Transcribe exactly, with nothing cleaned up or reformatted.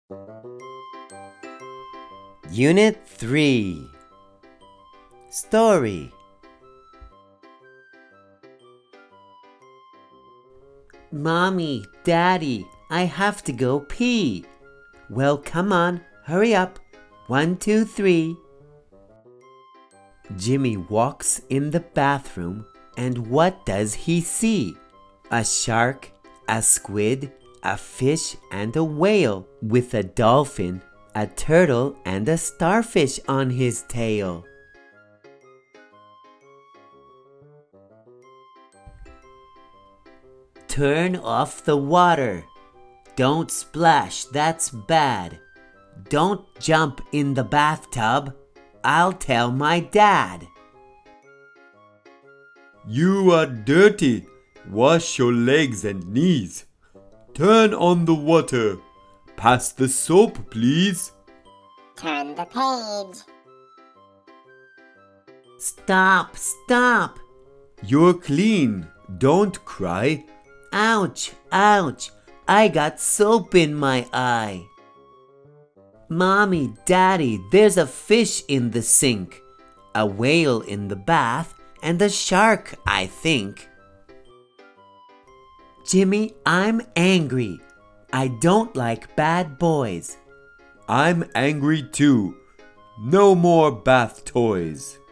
Unit three. Story. Mommy, Daddy, I have to go pee. Well, come on, hurry up. One, two, three. Jimmy walks in the bathroom, and what does he see? A shark, a squid, a fish, and a whale, with a dolphin, a turtle, and a starfish on his tail. Turn off the water. Don't splash, that's bad. Don't jump in the bathtub. I'll tell my dad. You are dirty. Wash your legs and knees. Turn on the water. Pass the soap, please. Turn the page. Stop, stop. You're clean. Don't cry. Ouch, ouch. I got soap in my eye. Mommy, Daddy, there's a fish in the sink, a whale in the bath, and a shark, I think. Jimmy, I'm angry. I don't like bad boys. I'm angry too. No more bath toys.